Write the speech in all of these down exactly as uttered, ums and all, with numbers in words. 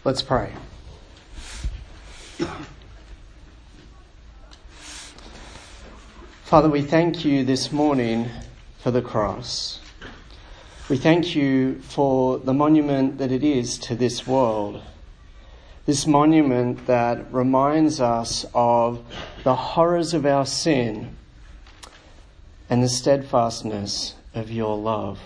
Let's pray. Father, we thank you this morning for the cross. We thank you for the monument that it is to this world. This monument that reminds us of the horrors of our sin and the steadfastness of your love.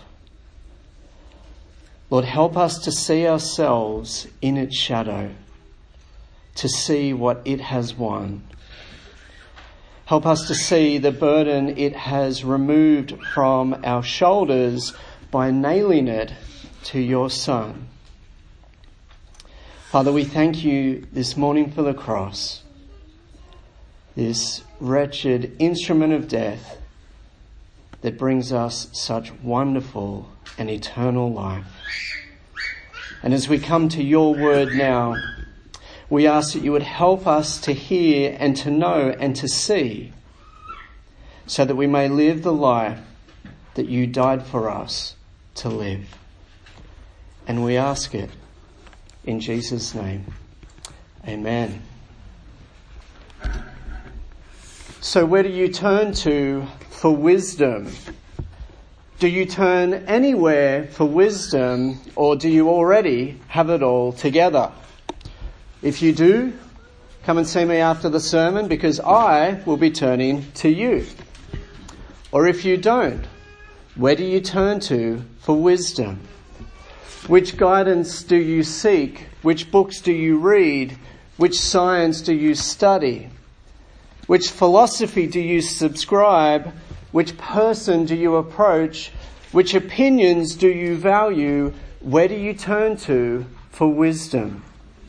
Lord, help us to see ourselves in its shadow, to see what it has won. Help us to see the burden it has removed from our shoulders by nailing it to your Son. Father, we thank you this morning for the cross, this wretched instrument of death that brings us such wonderful and eternal life. And as we come to your word now, we ask that you would help us to hear and to know and to see, so that we may live the life that you died for us to live. And we ask it in Jesus' name. Amen. So where do you turn to for wisdom? Do you turn anywhere for wisdom, or do you already have it all together? If you do, come and see me after the sermon, because I will be turning to you. Or if you don't, where do you turn to for wisdom? Which guidance do you seek? Which books do you read? Which science do you study? Which philosophy do you subscribe? Which person do you approach? Which opinions do you value? Where do you turn to for wisdom?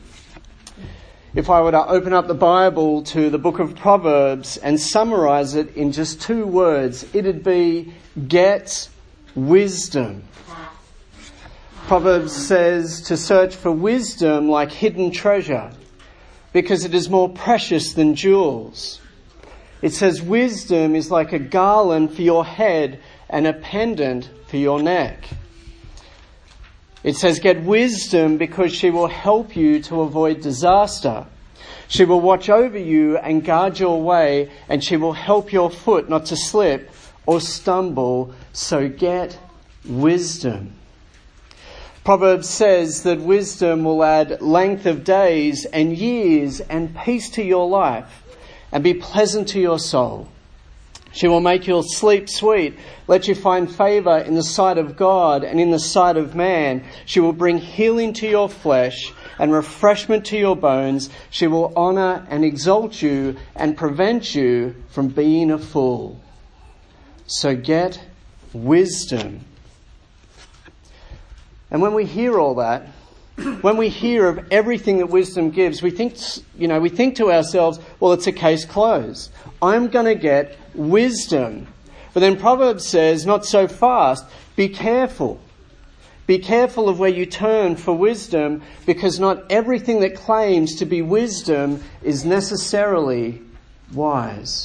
If I were to open up the Bible to the book of Proverbs and summarize it in just two words, it'd be get wisdom. Proverbs says to search for wisdom like hidden treasure, because it is more precious than jewels. It says wisdom is like a garland for your head and a pendant for your neck. It says get wisdom because she will help you to avoid disaster. She will watch over you and guard your way, and she will help your foot not to slip or stumble. So get wisdom. Proverbs says that wisdom will add length of days and years and peace to your life, and be pleasant to your soul. She will make your sleep sweet, let you find favour in the sight of God and in the sight of man. She will bring healing to your flesh and refreshment to your bones. She will honour and exalt you and prevent you from being a fool. So get wisdom. And when we hear all that, when we hear of everything that wisdom gives, we think, you know, we think to ourselves, well, it's a case closed. I'm going to get wisdom. But then Proverbs says, not so fast. Be careful. Be careful of where you turn for wisdom, because not everything that claims to be wisdom is necessarily wise.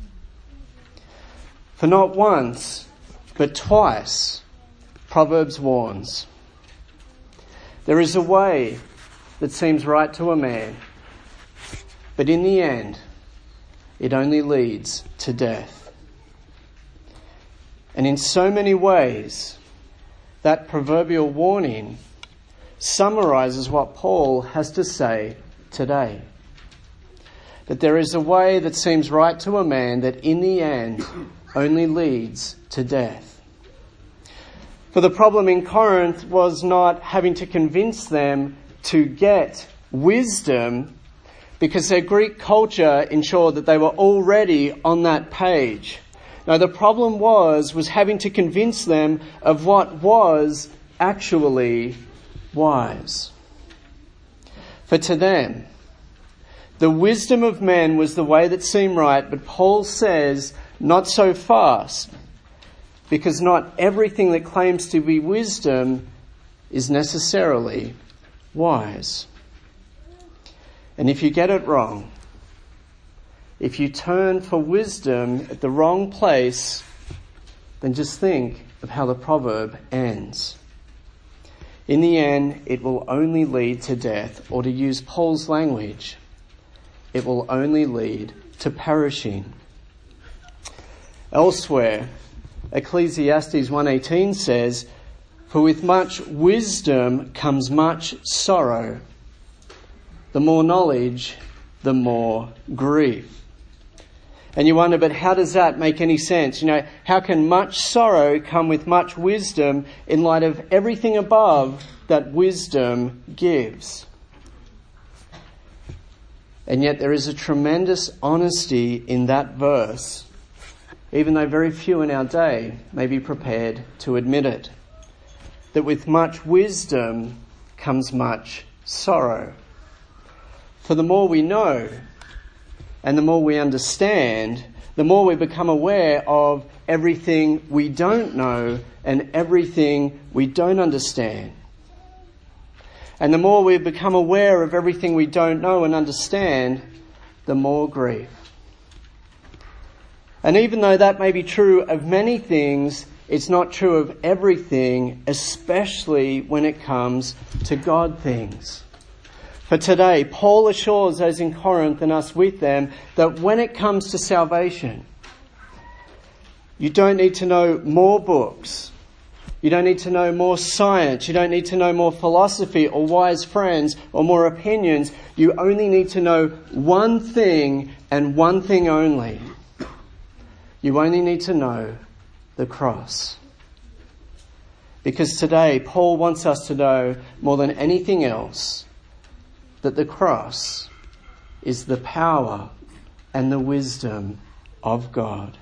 For not once, but twice, Proverbs warns. There is a way that seems right to a man, but in the end, it only leads to death. And in so many ways, that proverbial warning summarizes what Paul has to say today. That there is a way that seems right to a man that in the end only leads to death. For the problem in Corinth was not having to convince them to get wisdom, because their Greek culture ensured that they were already on that page. No, the problem was, was having to convince them of what was actually wise. For to them, the wisdom of men was the way that seemed right, but Paul says, not so fast. Because not everything that claims to be wisdom is necessarily wise. And if you get it wrong, if you turn for wisdom at the wrong place, then just think of how the proverb ends. In the end, it will only lead to death, or to use Paul's language, it will only lead to perishing. Elsewhere, Ecclesiastes one eighteen says, "For with much wisdom comes much sorrow. The more knowledge, the more grief." And you wonder, but how does that make any sense? You know, how can much sorrow come with much wisdom in light of everything above that wisdom gives? And yet there is a tremendous honesty in that verse, even though very few in our day may be prepared to admit it, that with much wisdom comes much sorrow. For the more we know, and the more we understand, the more we become aware of everything we don't know and everything we don't understand. And the more we become aware of everything we don't know and understand, the more grief. And even though that may be true of many things, it's not true of everything, especially when it comes to God things. For today, Paul assures those in Corinth and us with them that when it comes to salvation, you don't need to know more books. You don't need to know more science. You don't need to know more philosophy or wise friends or more opinions. You only need to know one thing and one thing only. You only need to know the cross. Because today, Paul wants us to know more than anything else that the cross is the power and the wisdom of God.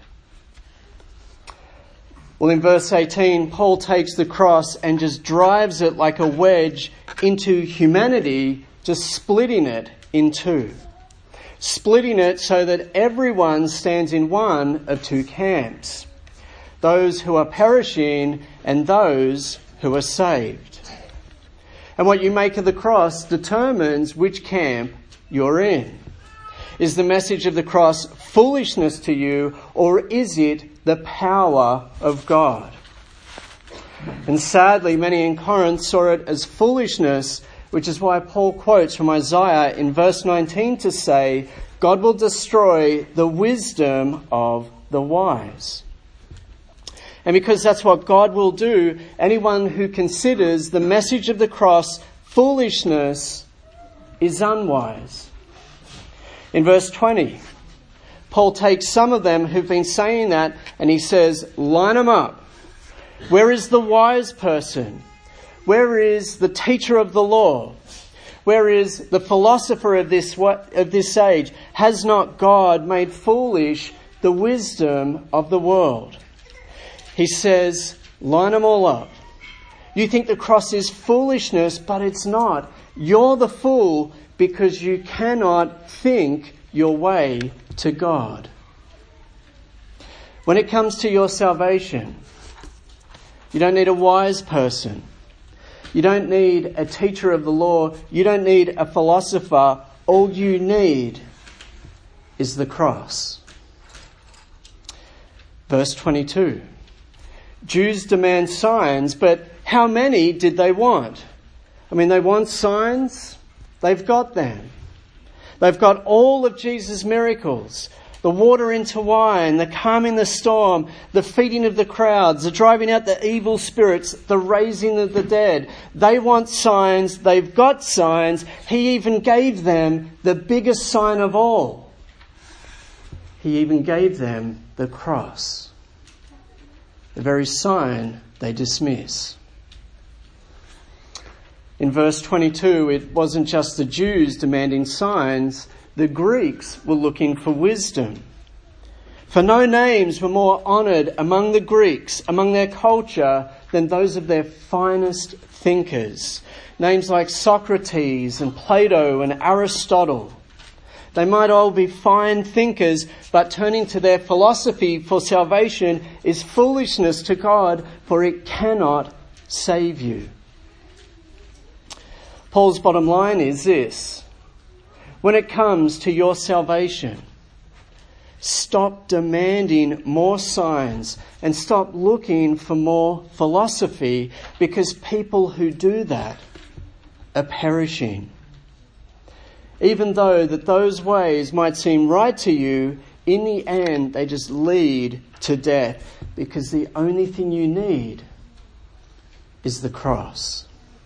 Well, in verse eighteen, Paul takes the cross and just drives it like a wedge into humanity, just splitting it in two. Splitting it so that everyone stands in one of two camps. Those who are perishing and those who are saved. And what you make of the cross determines which camp you're in. Is the message of the cross foolishness to you, or is it the power of God? And sadly, many in Corinth saw it as foolishness, which is why Paul quotes from Isaiah in verse nineteen to say, God will destroy the wisdom of the wise. And because that's what God will do, anyone who considers the message of the cross foolishness is unwise. In verse twenty, Paul takes some of them who've been saying that and he says, line them up. Where is the wise person? Where is the teacher of the law? Where is the philosopher of this of this age? Has not God made foolish the wisdom of the world? He says, line them all up. You think the cross is foolishness, but it's not. You're the fool because you cannot think your way to God. When it comes to your salvation, you don't need a wise person. You don't need a teacher of the law. You don't need a philosopher. All you need is the cross. Verse twenty-two. Jews demand signs, but how many did they want? I mean, they want signs. They've got them. They've got all of Jesus' miracles. The water into wine, the calming the storm, the feeding of the crowds, the driving out the evil spirits, the raising of the dead. They want signs. They've got signs. He even gave them the biggest sign of all. He even gave them the cross. The very sign they dismiss. In verse twenty-two, it wasn't just the Jews demanding signs. The Greeks were looking for wisdom. For no names were more honoured among the Greeks, among their culture, than those of their finest thinkers. Names like Socrates and Plato and Aristotle. They might all be fine thinkers, but turning to their philosophy for salvation is foolishness to God, for it cannot save you. Paul's bottom line is this. When it comes to your salvation, Stop demanding more signs and stop looking for more philosophy, because people who do that are perishing. Even though that those ways might seem right to you, in the end they just lead to death, because the only thing you need is the cross.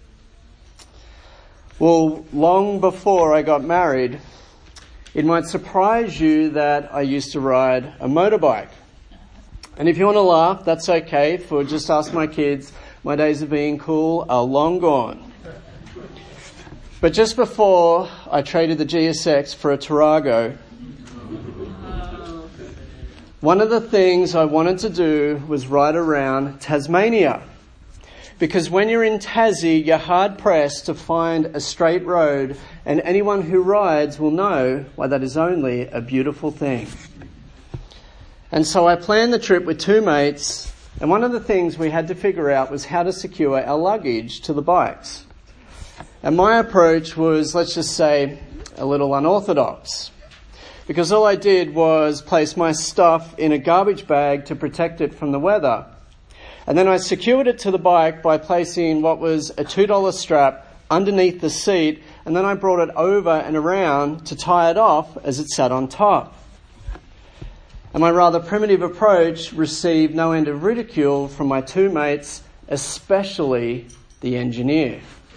Well, long before I got married, it might surprise you that I used to ride a motorbike. And if you want to laugh, that's okay, for just ask my kids. My days of being cool are long gone. But just before I traded the G S X for a Tarago, one of the things I wanted to do was ride around Tasmania. Because when you're in Tassie, you're hard-pressed to find a straight road, and anyone who rides will know why that is only a beautiful thing. And so I planned the trip with two mates, and one of the things we had to figure out was how to secure our luggage to the bikes. And my approach was, let's just say, a little unorthodox. Because all I did was place my stuff in a garbage bag to protect it from the weather. And then I secured it to the bike by placing what was a two dollar strap underneath the seat, and then I brought it over and around to tie it off as it sat on top. And my rather primitive approach received no end of ridicule from my two mates, especially the engineer.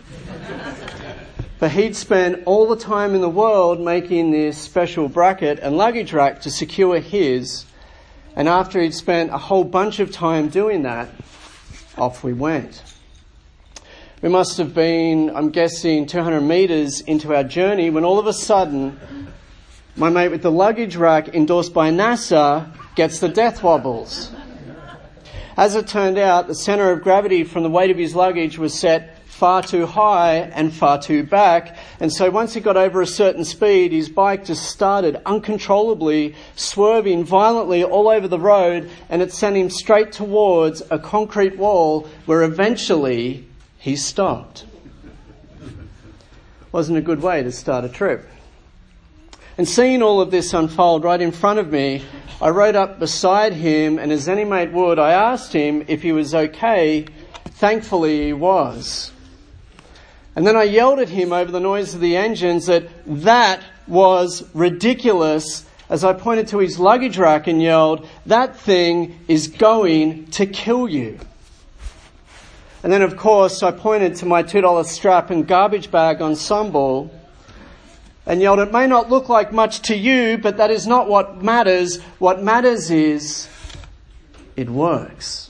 For he'd spent all the time in the world making this special bracket and luggage rack to secure his, and after he'd spent a whole bunch of time doing that, off we went. We must have been, I'm guessing, two hundred metres into our journey when all of a sudden, my mate with the luggage rack, endorsed by NASA, gets the death wobbles. As it turned out, the centre of gravity from the weight of his luggage was set far too high and far too back, and so once he got over a certain speed, his bike just started uncontrollably swerving violently all over the road, and it sent him straight towards a concrete wall where eventually he stopped. Wasn't a good way to start a trip. And seeing all of this unfold right in front of me, I rode up beside him, and as any mate would, I asked him if he was okay. Thankfully he was. And then I yelled at him over the noise of the engines that that was ridiculous, as I pointed to his luggage rack and yelled, "That thing is going to kill you." And then, of course, I pointed to my two dollar strap and garbage bag ensemble and yelled, "It may not look like much to you, but that is not what matters. What matters is it works."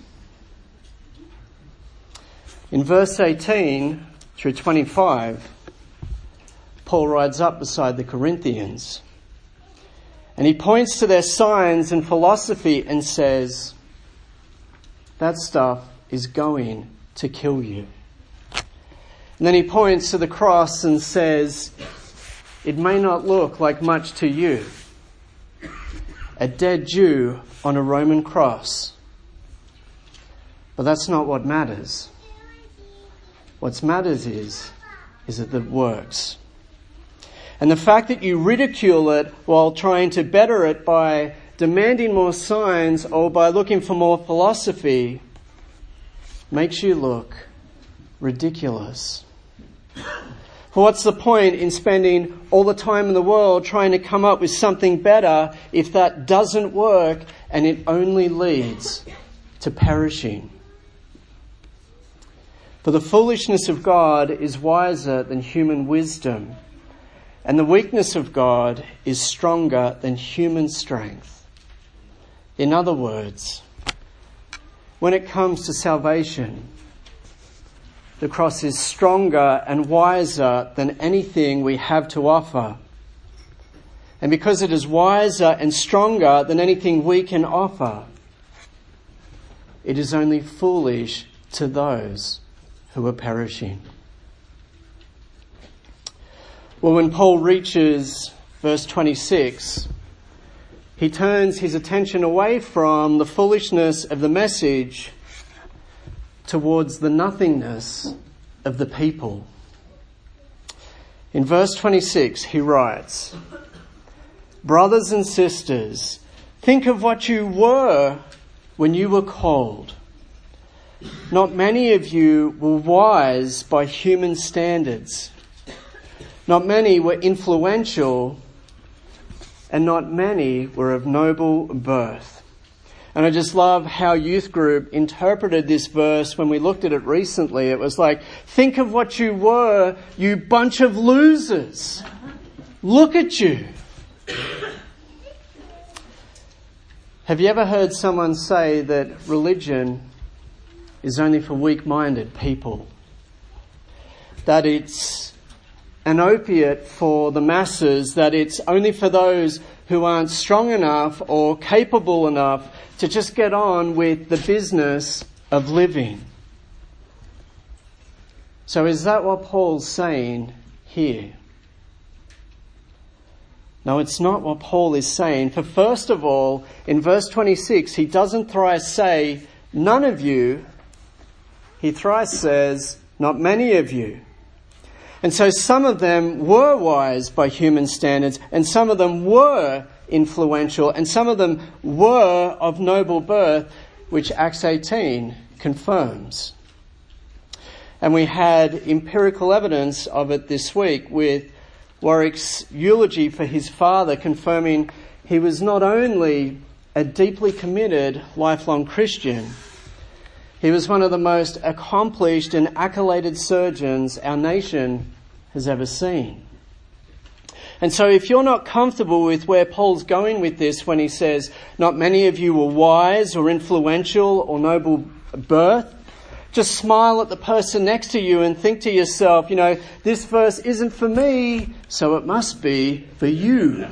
In verse eighteen through twenty-five, Paul rides up beside the Corinthians and he points to their signs and philosophy and says, that stuff is going to kill you. And then he points to the cross and says, it may not look like much to you. A dead Jew on a Roman cross. But that's not what matters. What matters is, is that it works. And the fact that you ridicule it while trying to better it by demanding more signs or by looking for more philosophy makes you look ridiculous. For what's the point in spending all the time in the world trying to come up with something better if that doesn't work and it only leads to perishing? For the foolishness of God is wiser than human wisdom, and the weakness of God is stronger than human strength. In other words, when it comes to salvation, the cross is stronger and wiser than anything we have to offer. And because it is wiser and stronger than anything we can offer, it is only foolish to those who are perishing. Well, when Paul reaches verse twenty-six, he turns his attention away from the foolishness of the message towards the nothingness of the people. In verse twenty-six, he writes, "Brothers and sisters, Think of what you were when you were called. Not many of you were wise by human standards. Not many were influential, and not many were of noble birth. And I just love how youth group interpreted this verse when we looked at it recently. It was like, think of what you were, you bunch of losers. Look at you. Have you ever heard someone say that religion is only for weak-minded people? That it's an opiate for the masses, that it's only for those who aren't strong enough or capable enough to just get on with the business of living. So is that what Paul's saying here? No, it's not what Paul is saying. For first of all, in verse twenty-six, he doesn't thrice say, none of you. He thrice says, not many of you. And so some of them were wise by human standards, and some of them were influential, and some of them were of noble birth, which Acts eighteen confirms. And we had empirical evidence of it this week with Warwick's eulogy for his father, confirming he was not only a deeply committed lifelong Christian, he was one of the most accomplished and accoladed surgeons our nation has ever seen. And so if you're not comfortable with where Paul's going with this when he says, not many of you were wise or influential or noble birth, just smile at the person next to you and think to yourself, you know, this verse isn't for me, so it must be for you.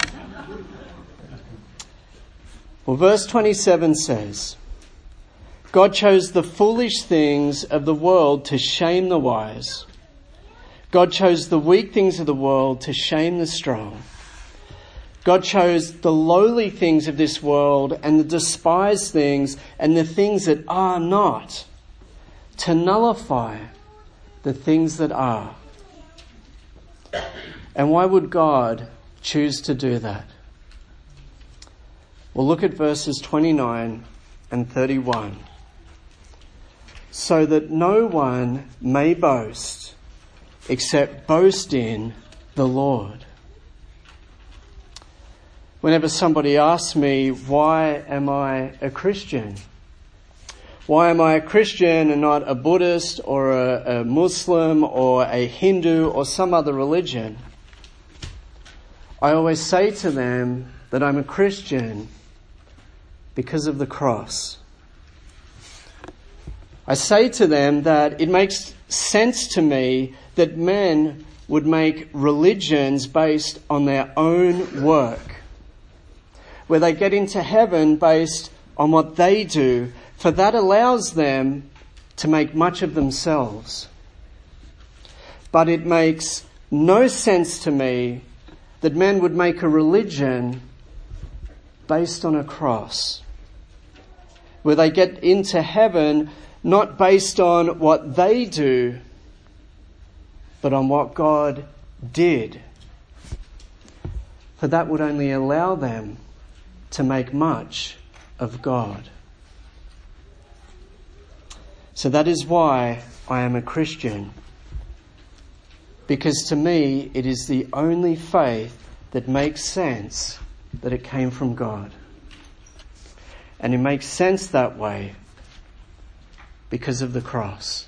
Well, verse twenty-seven says, God chose the foolish things of the world to shame the wise. God chose the weak things of the world to shame the strong. God chose the lowly things of this world and the despised things and the things that are not, to nullify the things that are. And why would God choose to do that? Well, look at verses twenty-nine and thirty-one. So that no one may boast except boast in the Lord. Whenever somebody asks me, why am I a Christian? Why am I a Christian and not a Buddhist or a, a Muslim or a Hindu or some other religion? I always say to them that I'm a Christian because of the cross. I say to them that it makes sense to me that men would make religions based on their own work, where they get into heaven based on what they do, for that allows them to make much of themselves. But it makes no sense to me that men would make a religion based on a cross, where they get into heaven not based on what they do, but on what God did. For that would only allow them to make much of God. So that is why I am a Christian. Because to me, it is the only faith that makes sense that it came from God. And it makes sense that way because of the cross.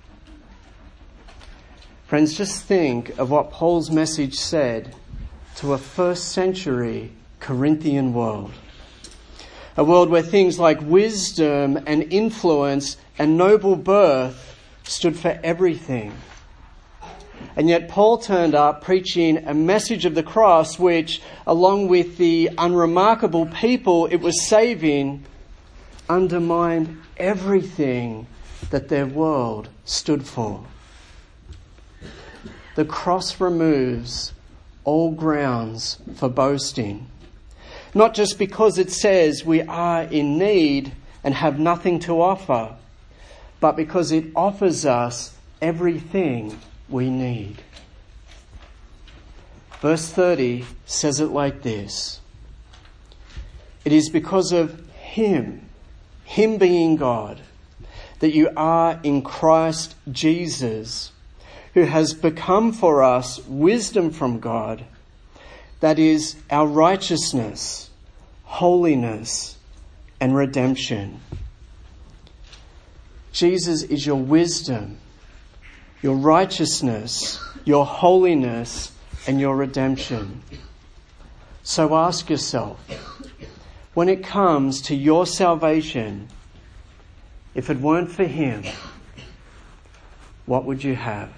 Friends, just think of what Paul's message said to a first century Corinthian world. A world where things like wisdom and influence and noble birth stood for everything. And yet Paul turned up preaching a message of the cross which, along with the unremarkable people it was saving, undermined everything that their world stood for. The cross removes all grounds for boasting. Not just because it says we are in need and have nothing to offer, but because it offers us everything we need. Verse thirty says it like this. It is because of him, him being God, that you are in Christ Jesus, who has become for us wisdom from God, that is our righteousness, holiness, and redemption. Jesus is your wisdom, your righteousness, your holiness, and your redemption. So ask yourself, when it comes to your salvation, if it weren't for him, what would you have?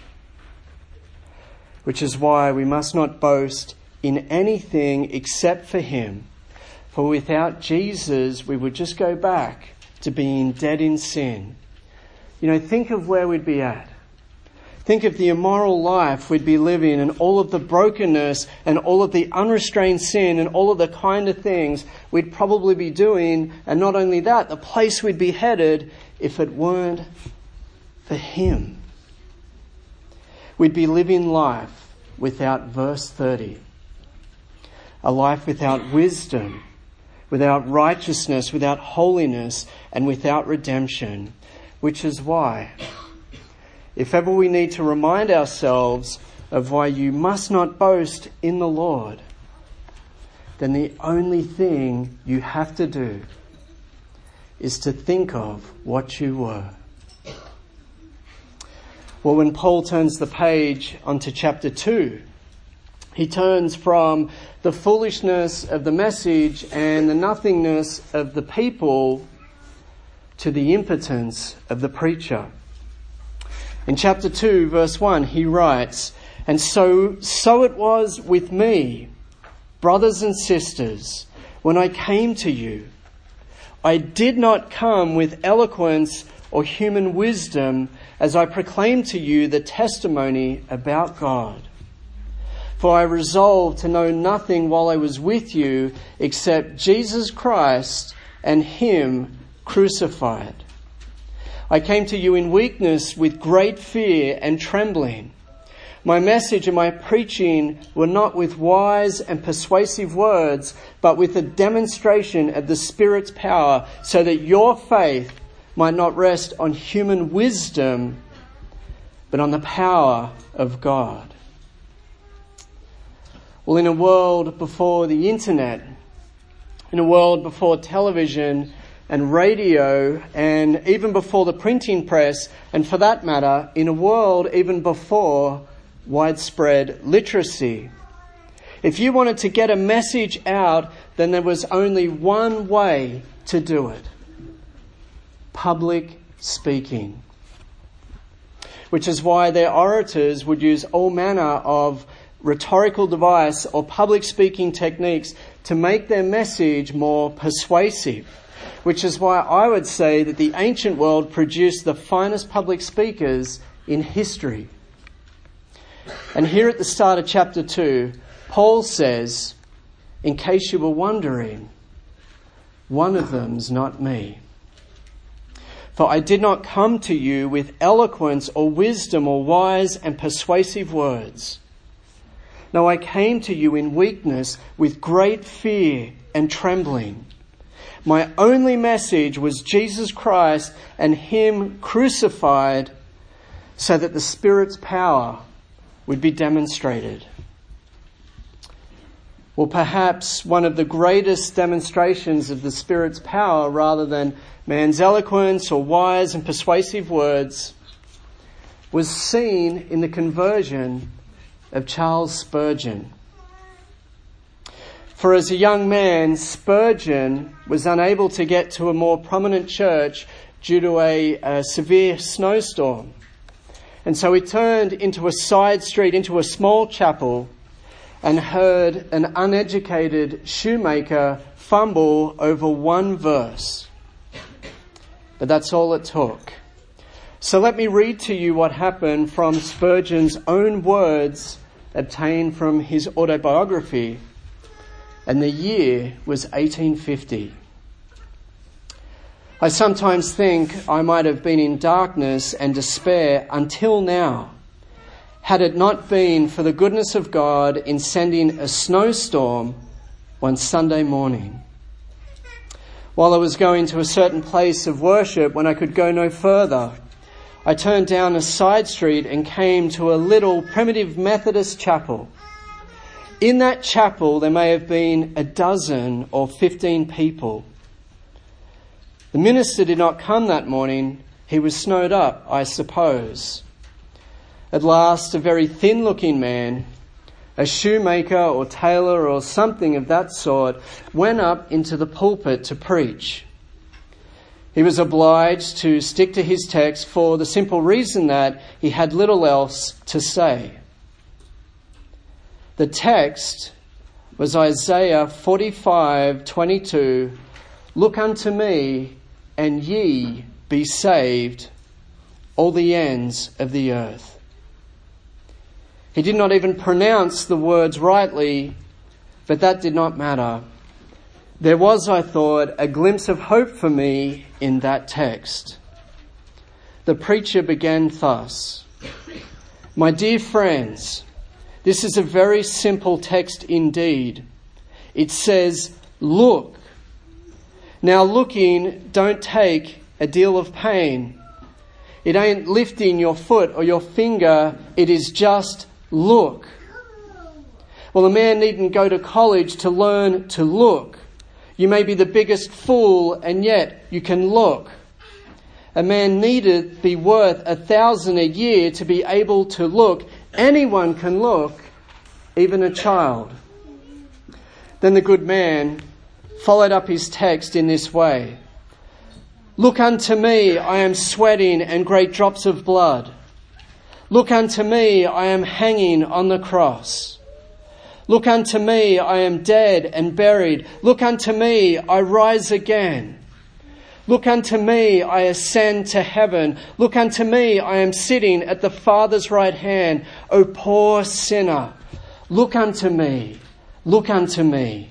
Which is why we must not boast in anything except for him. For without Jesus, we would just go back to being dead in sin. You know, think of where we'd be at. Think of the immoral life we'd be living and all of the brokenness and all of the unrestrained sin and all of the kind of things we'd probably be doing. And not only that, the place we'd be headed if it weren't for him. We'd be living life without verse thirty. A life without wisdom, without righteousness, without holiness, and without redemption. Which is why, if ever we need to remind ourselves of why you must not boast in the Lord, then the only thing you have to do is to think of what you were. Well, when Paul turns the page onto chapter two, he turns from the foolishness of the message and the nothingness of the people to the impotence of the preacher. In chapter two, verse one, he writes, "And so, so it was with me, brothers and sisters, when I came to you. I did not come with eloquence or human wisdom as I proclaimed to you the testimony about God. For I resolved to know nothing while I was with you except Jesus Christ and him crucified. I came to you in weakness with great fear and trembling. My message and my preaching were not with wise and persuasive words, but with a demonstration of the Spirit's power, so that your faith might not rest on human wisdom, but on the power of God." Well, in a world before the internet, in a world before television and radio, and even before the printing press, and for that matter, in a world even before widespread literacy, if you wanted to get a message out, then there was only one way to do it: public speaking. Which is why their orators would use all manner of rhetorical device or public speaking techniques to make their message more persuasive. Which is why I would say that the ancient world produced the finest public speakers in history. And here at the start of chapter two, Paul says, in case you were wondering, one of them's not me. For I did not come to you with eloquence or wisdom or wise and persuasive words. No, I came to you in weakness with great fear and trembling. My only message was Jesus Christ and him crucified, so that the Spirit's power would be demonstrated. Well, perhaps one of the greatest demonstrations of the Spirit's power, rather than man's eloquence or wise and persuasive words, was seen in the conversion of Charles Spurgeon. For as a young man, Spurgeon was unable to get to a more prominent church due to a, a severe snowstorm. And so he turned into a side street, into a small chapel, and heard an uneducated shoemaker fumble over one verse. But that's all it took. So let me read to you what happened from Spurgeon's own words obtained from his autobiography. And the year was eighteen fifty. I sometimes think I might have been in darkness and despair until now, had it not been for the goodness of God in sending a snowstorm one Sunday morning. While I was going to a certain place of worship when I could go no further, I turned down a side street and came to a little primitive Methodist chapel. In that chapel, there may have been a dozen or fifteen people. The minister did not come that morning. He was snowed up, I suppose. At last, a very thin-looking man, a shoemaker or tailor or something of that sort, went up into the pulpit to preach. He was obliged to stick to his text for the simple reason that he had little else to say. The text was Isaiah forty-five twenty-two, "Look unto me, and ye be saved, all the ends of the earth." He did not even pronounce the words rightly, but that did not matter. There was, I thought, a glimpse of hope for me in that text. The preacher began thus: "My dear friends, this is a very simple text indeed. It says, 'Look.' Now looking don't take a deal of pain. It ain't lifting your foot or your finger. It is just look." Well, a man needn't go to college to learn to look. You may be the biggest fool, and yet you can look. A man needed be worth a thousand a year to be able to look. Anyone can look, even a child. Then the good man followed up his text in this way: "Look unto me, I am sweating and great drops of blood. Look unto me, I am hanging on the cross. Look unto me, I am dead and buried. Look unto me, I rise again. Look unto me, I ascend to heaven. Look unto me, I am sitting at the Father's right hand. O poor sinner, look unto me, look unto me."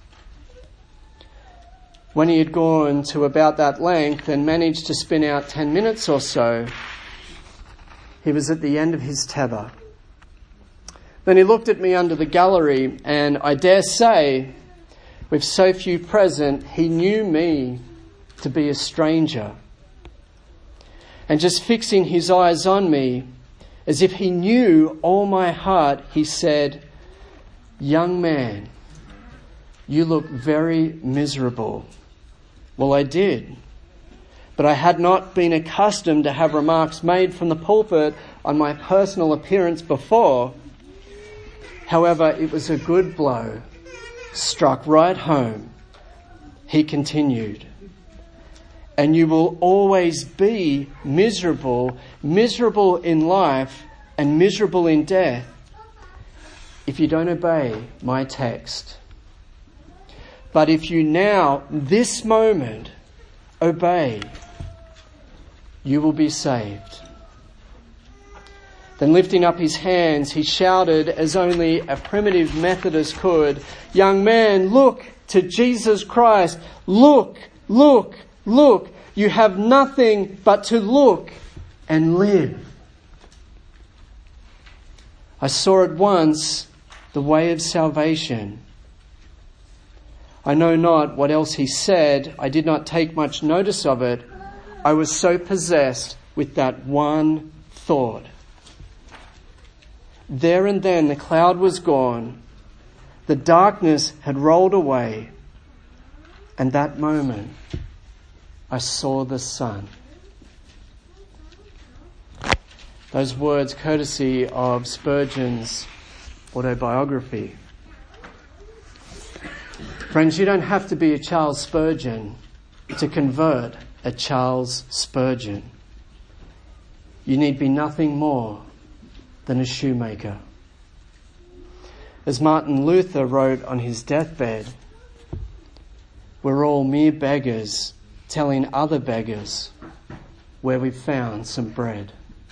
When he had gone to about that length and managed to spin out ten minutes or so, he was at the end of his tether. Then he looked at me under the gallery, and I dare say, with so few present, he knew me to be a stranger. And just fixing his eyes on me, as if he knew all my heart, he said, "Young man, you look very miserable." Well, I did. But I had not been accustomed to have remarks made from the pulpit on my personal appearance before. However, it was a good blow, struck right home. He continued, "And you will always be miserable, miserable in life and miserable in death, if you don't obey my text. But if you now, this moment, obey, you will be saved." Then lifting up his hands, he shouted as only a primitive Methodist could, "Young man, look to Jesus Christ. Look, look, look. You have nothing but to look and live." I saw at once the way of salvation. I know not what else he said. I did not take much notice of it. I was so possessed with that one thought. There and then the cloud was gone. The darkness had rolled away. And that moment, I saw the sun. Those words courtesy of Spurgeon's autobiography. Friends, you don't have to be a Charles Spurgeon to convert a Charles Spurgeon. You need be nothing more than a shoemaker. As Martin Luther wrote on his deathbed, we're all mere beggars telling other beggars where we've found some bread.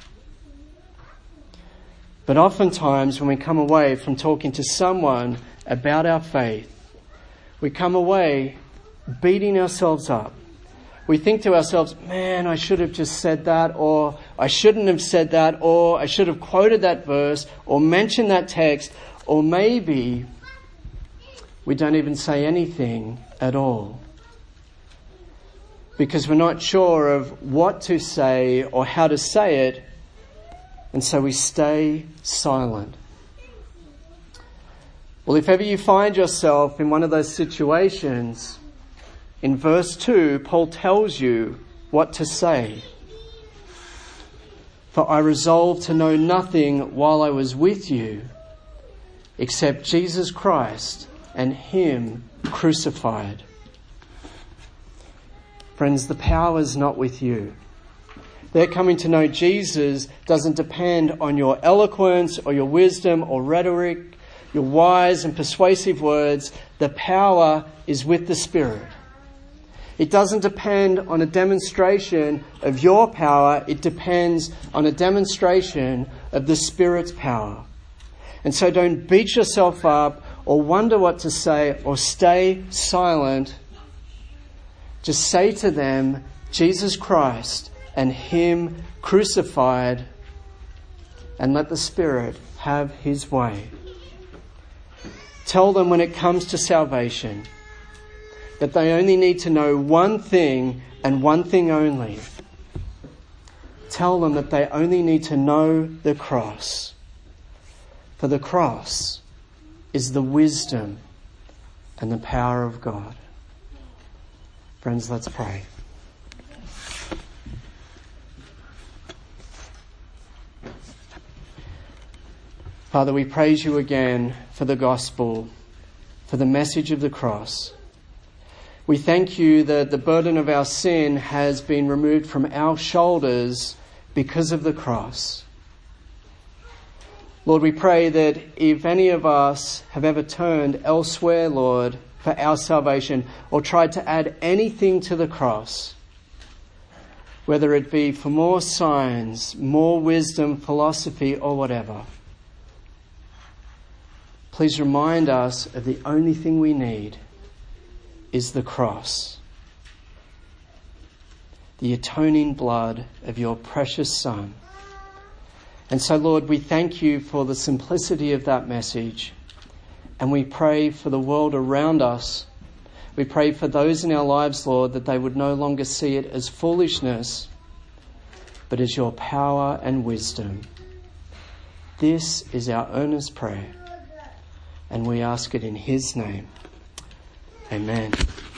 But oftentimes when we come away from talking to someone about our faith, we come away beating ourselves up. We think to ourselves, man, I should have just said that, or I shouldn't have said that, or I should have quoted that verse, or mentioned that text, or maybe we don't even say anything at all. because we're not sure of what to say or how to say it, and so we stay silent. Well, if ever you find yourself in one of those situations, in verse two, Paul tells you what to say. For I resolved to know nothing while I was with you, except Jesus Christ and Him crucified. Friends, the power is not with you. Their coming to know Jesus doesn't depend on your eloquence or your wisdom or rhetoric, your wise and persuasive words. The power is with the Spirit. It doesn't depend on a demonstration of your power. It depends on a demonstration of the Spirit's power. And so don't beat yourself up or wonder what to say or stay silent. Just say to them, Jesus Christ and Him crucified, and let the Spirit have His way. Tell them when it comes to salvation that they only need to know one thing and one thing only. Tell them that they only need to know the cross. For the cross is the wisdom and the power of God. Friends, let's pray. Father, we praise you again for the gospel, for the message of the cross. We thank you that the burden of our sin has been removed from our shoulders because of the cross. Lord, we pray that if any of us have ever turned elsewhere, Lord, for our salvation, or tried to add anything to the cross, whether it be for more signs, more wisdom, philosophy, or whatever, please remind us of the only thing we need is the cross, the atoning blood of your precious Son. And so, Lord, we thank you for the simplicity of that message, and we pray for the world around us. We pray for those in our lives, Lord, that they would no longer see it as foolishness, but as your power and wisdom. This is our earnest prayer, and we ask it in His name. Amen.